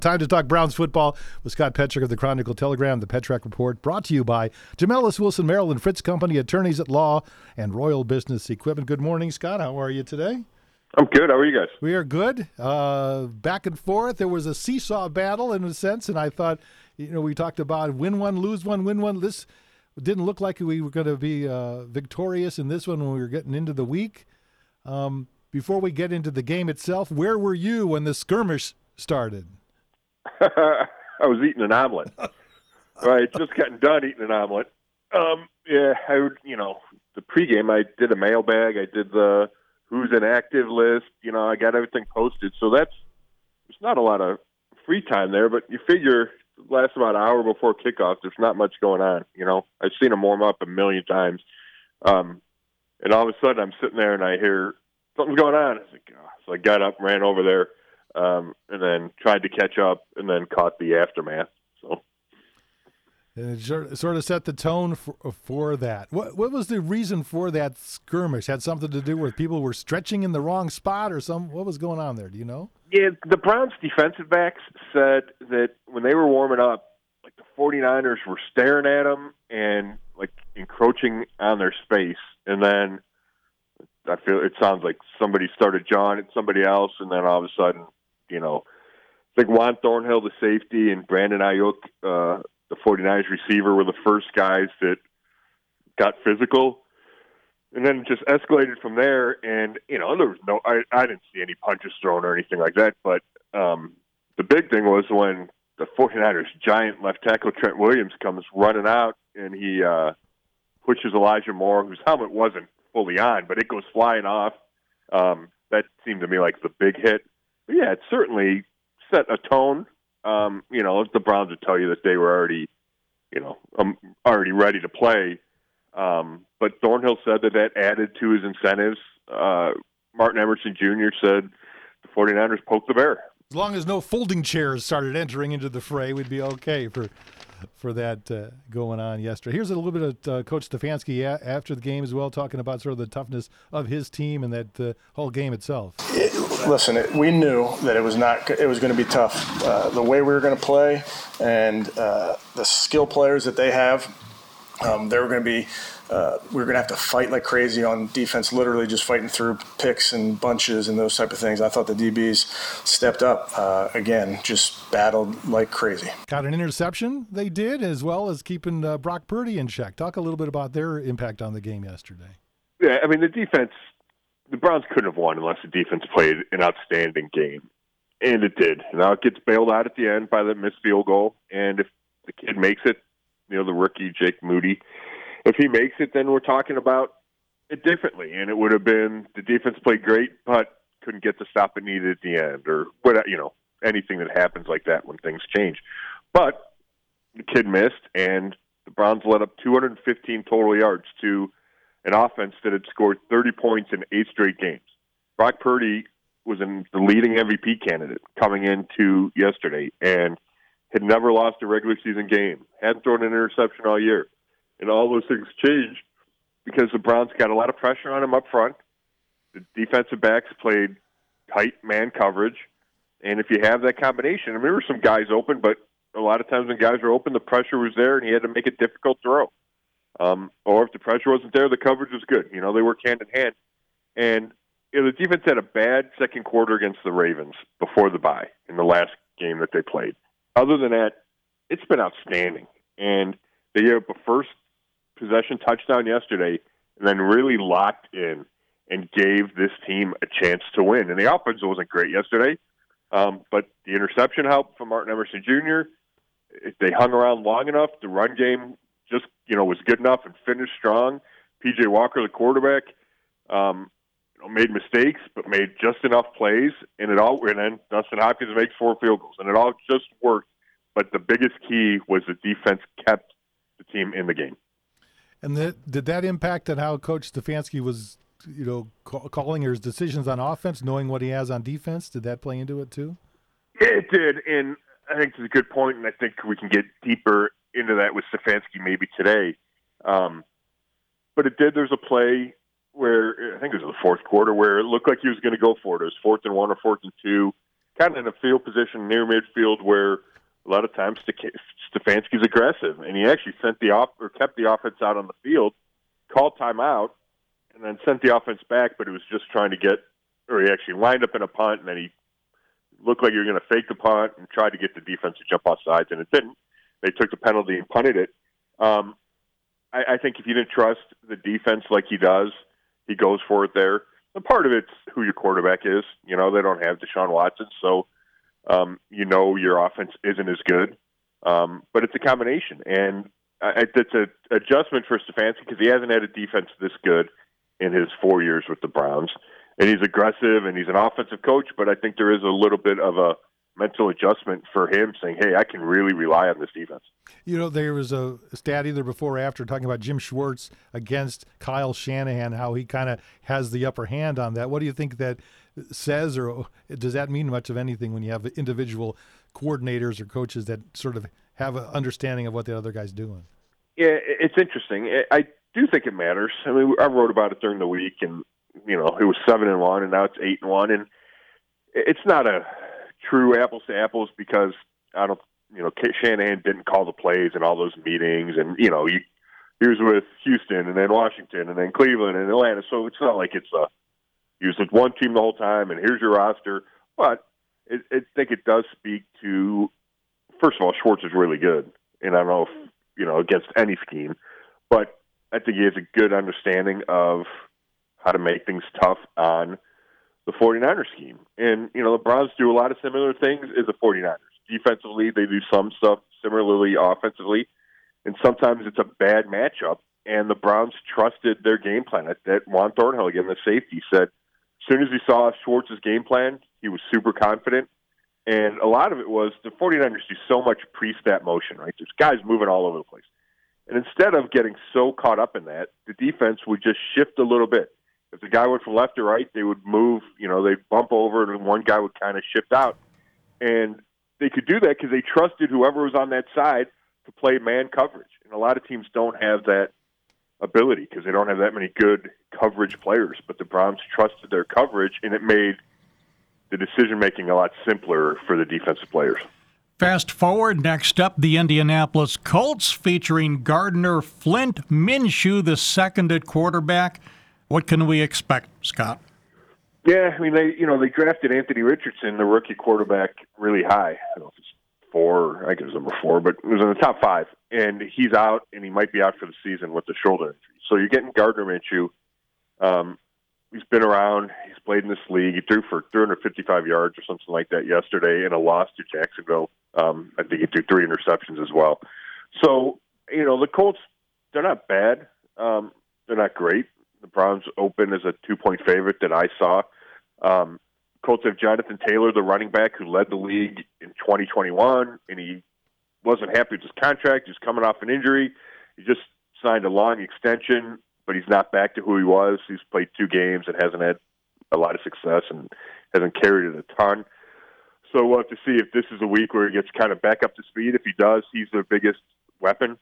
Time to talk Browns football with Scott Petrak of the Chronicle Telegram, the Petrak Report, brought to you by Jamelis Wilson, Maryland Fritz Company, attorneys at law, and Royal Business Equipment. Good morning, Scott. How are you today? I'm good. How are you guys? We are good. Back and forth. There was a seesaw battle in a sense, and I thought, we talked about win one, lose one, win one. This didn't look like we were going to be victorious in this one when we were getting into the week. Before we get into the game itself, where were you when the skirmish started? I was eating an omelet. Right, just getting done eating an omelet. The pregame, I did a mailbag. I did the who's inactive list. I got everything posted. So there's not a lot of free time there, but you figure it lasts about an hour before kickoff. There's not much going on. I've seen them warm up a million times. And all of a sudden I'm sitting there and I hear something's going on. I was like, oh. So I got up, ran over there. And then tried to catch up, and then caught the aftermath. So, and it sort of set the tone for that. What was the reason for that skirmish? Had something to do with people were stretching in the wrong spot, or what was going on there? Do you know? Yeah, the Browns defensive backs said that when they were warming up, like the 49ers were staring at them and like encroaching on their space, and then I feel it sounds like somebody started jawing at somebody else, and then all of a sudden. I think Juan Thornhill, the safety, and Brandon Ayuk, the 49ers receiver, were the first guys that got physical. And then it just escalated from there. And, there was I didn't see any punches thrown or anything like that. But the big thing was when the 49ers giant left tackle Trent Williams comes running out and he pushes Elijah Moore, whose helmet wasn't fully on, but it goes flying off. That seemed to me like the big hit. Yeah, it certainly set a tone. The Browns would tell you that they were already ready to play. But Thornhill said that added to his incentives. Martin Emerson Jr. said the 49ers poked the bear. As long as no folding chairs started entering into the fray, we'd be okay for that going on yesterday. Here's a little bit of Coach Stefanski after the game as well, talking about sort of the toughness of his team and that whole game itself. We knew that it was going to be tough. The way we were going to play and the skill players that they have, they were going to be. We were going to have to fight like crazy on defense, literally just fighting through picks and bunches and those type of things. I thought the DBs stepped up again, just battled like crazy. Got an interception, they did, as well as keeping Brock Purdy in check. Talk a little bit about their impact on the game yesterday. Yeah, I mean, the defense, the Browns couldn't have won unless the defense played an outstanding game. And it did. Now it gets bailed out at the end by the missed field goal. And if the kid makes it, the rookie, Jake Moody, if he makes it, then we're talking about it differently. And it would have been the defense played great, but couldn't get the stop it needed at the end, or anything that happens like that when things change. But the kid missed, and the Browns let up 215 total yards to an offense that had scored 30 points in 8 straight games. Brock Purdy was the leading MVP candidate coming into yesterday and had never lost a regular season game, hadn't thrown an interception all year. And all those things changed because the Browns got a lot of pressure on him up front. The defensive backs played tight man coverage. And if you have that combination, there were some guys open, but a lot of times when guys were open, the pressure was there and he had to make a difficult throw. Or if the pressure wasn't there, the coverage was good. They work hand in hand. And the defense had a bad second quarter against the Ravens before the bye in the last game that they played. Other than that, it's been outstanding. And they gave up a first possession touchdown yesterday and then really locked in and gave this team a chance to win. And the offense wasn't great yesterday, but the interception helped from Martin Emerson Jr. They hung around long enough. The run game just, was good enough and finished strong. P.J. Walker, the quarterback, made mistakes, but made just enough plays, and then Dustin Hopkins makes 4 field goals, and it all just worked. But the biggest key was the defense kept the team in the game. And did that impact on how Coach Stefanski was, calling his decisions on offense, knowing what he has on defense? Did that play into it too? Yeah, it did, and I think it's a good point, and I think we can get deeper into that with Stefanski maybe today. But it did. There's a play where I think it was the fourth quarter where it looked like he was going to go for it. It was 4th and 1 or 4th and 2, kind of in a field position near midfield where a lot of times Stefanski's aggressive, and he actually kept the offense out on the field, called timeout, and then sent the offense back, but he was just trying to he actually lined up in a punt, and then he looked like he was going to fake the punt and tried to get the defense to jump off sides, and it didn't. They took the penalty and punted it. I think if you didn't trust the defense like he does, he goes for it there. And part of it's who your quarterback is. They don't have Deshaun Watson, so your offense isn't as good. But it's a combination, and it's an adjustment for Stefanski because he hasn't had a defense this good in his 4 years with the Browns. And he's aggressive, and he's an offensive coach, but I think there is a little bit of a mental adjustment for him saying, hey, I can really rely on this defense. There was a stat either before or after talking about Jim Schwartz against Kyle Shanahan, how he kind of has the upper hand on that. What do you think that says, or does that mean much of anything when you have individual coordinators or coaches that sort of have an understanding of what the other guy's doing? Yeah, it's interesting. I do think it matters. I mean, I wrote about it during the week, and it was 7-1, and now it's 8-1, and it's not a true apples to apples because Shanahan didn't call the plays and all those meetings, and he was with Houston and then Washington and then Cleveland and Atlanta, so it's not like he was with one team the whole time and here's your roster. But I think it does speak to, first of all, Schwartz is really good, and I don't know if against any scheme, but I think he has a good understanding of how to make things tough on the 49ers scheme. And, the Browns do a lot of similar things as the 49ers. Defensively, they do some stuff similarly offensively, and sometimes it's a bad matchup, and the Browns trusted their game plan. That Juan Thornhill, again, the safety, said as soon as he saw Schwartz's game plan, he was super confident, and a lot of it was the 49ers do so much pre-snap motion, right? There's guys moving all over the place. And instead of getting so caught up in that, the defense would just shift a little bit. If the guy went from left to right, they would move, they'd bump over, and one guy would kind of shift out. And they could do that because they trusted whoever was on that side to play man coverage. And a lot of teams don't have that ability because they don't have that many good coverage players. But the Browns trusted their coverage, and it made the decision-making a lot simpler for the defensive players. Fast forward, next up, the Indianapolis Colts featuring Gardner Flint Minshew, the second at quarterback. What can we expect, Scott? Yeah, I mean, they drafted Anthony Richardson, the rookie quarterback, really high. I don't know if it's 4, I think it was number 4, but it was in the top 5. And he's out, and he might be out for the season with the shoulder injury. So you're getting Gardner Minshew. He's been around. He's played in this league. He threw for 355 yards or something like that yesterday in a loss to Jacksonville. I think he threw 3 interceptions as well. So, the Colts, they're not bad. They're not great. The Browns open as a 2-point favorite that I saw. Colts have Jonathan Taylor, the running back, who led the league in 2021, and he wasn't happy with his contract. He's coming off an injury. He just signed a long extension, but he's not back to who he was. He's played 2 games and hasn't had a lot of success and hasn't carried it a ton. So we'll have to see if this is a week where he gets kind of back up to speed. If he does, he's their biggest weapon.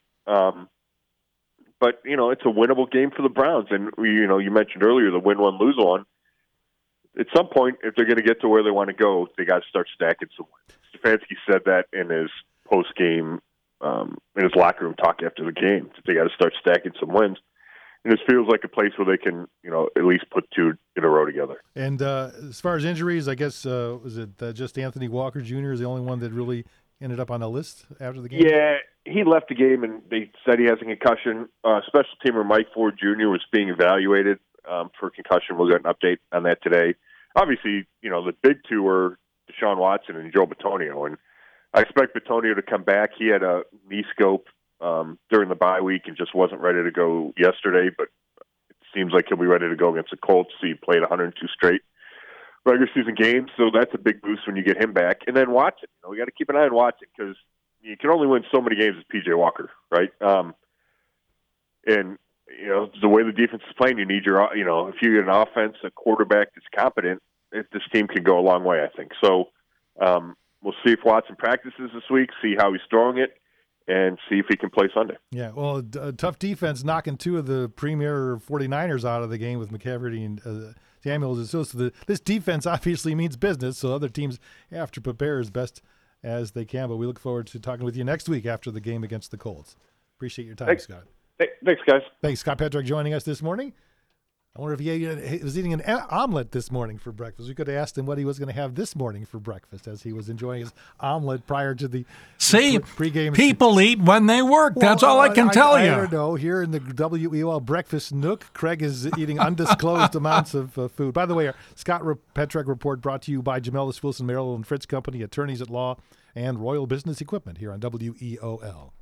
But, it's a winnable game for the Browns. And, you mentioned earlier the win one, lose one. At some point, if they're going to get to where they want to go, they got to start stacking some wins. Stefanski said that in his post-game, in his locker room talk after the game. They got to start stacking some wins. And this feels like a place where they can, at least put 2 in a row together. And as far as injuries, I guess, was it just Anthony Walker Jr. is the only one that really ended up on the list after the game? Yeah, he left the game, and they said he has a concussion. Special teamer Mike Ford Jr. was being evaluated for concussion. We'll get an update on that today. Obviously, the big 2 were Deshaun Watson and Joe Bitonio, and I expect Bitonio to come back. He had a knee scope during the bye week and just wasn't ready to go yesterday, but it seems like he'll be ready to go against the Colts. He played 102 straight regular season games, so that's a big boost when you get him back. And then Watson, we got to keep an eye on Watson because you can only win so many games with P.J. Walker, right? And the way the defense is playing, you need your, if you get an offense, a quarterback that's competent, this team can go a long way, I think. So we'll see if Watson practices this week, see how he's throwing it, and see if he can play Sunday. Yeah, well, a tough defense knocking two of the premier 49ers out of the game with McCaffrey and Samuels. So this defense obviously means business, so other teams have to prepare as best as they can. But we look forward to talking with you next week after the game against the Colts. Appreciate your time, Thanks. Scott. Thanks, guys. Thanks, Scott Petrak, joining us this morning. I wonder if he was eating an omelet this morning for breakfast. We could have asked him what he was going to have this morning for breakfast as he was enjoying his omelet prior to the pregame. People eat when they work. That's all I can tell you. I don't know. Here in the WEOL breakfast nook, Craig is eating undisclosed amounts of food. By the way, our Scott Petrak Report brought to you by Jamelis Wilson, Merrill and Fritz Company, attorneys at law, and Royal Business Equipment here on WEOL.